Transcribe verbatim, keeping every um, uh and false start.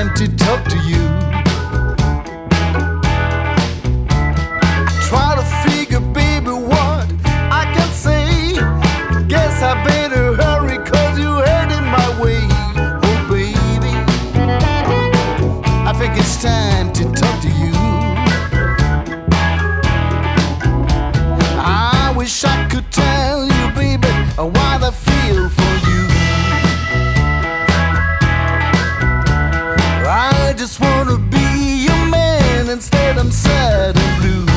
time to talk to you. I try to figure, baby, what I can say. Guess I better hurry, cause you're heading my way. Oh, baby, I think it's time to talk to you. I wish I could tell you, baby, what I feel for you. I just wanna be your man, instead I'm sad and blue.